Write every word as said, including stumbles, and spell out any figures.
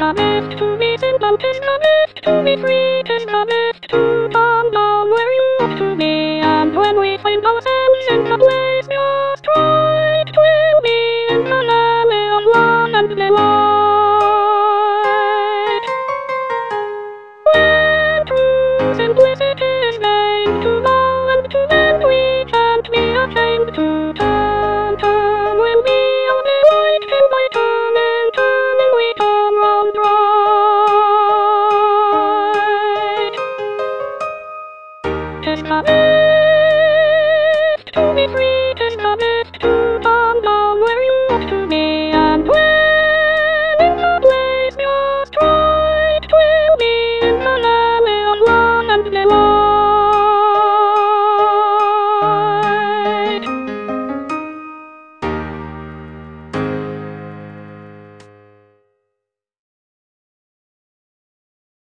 the best, to be simple is the best, to be sweet is the best, to die.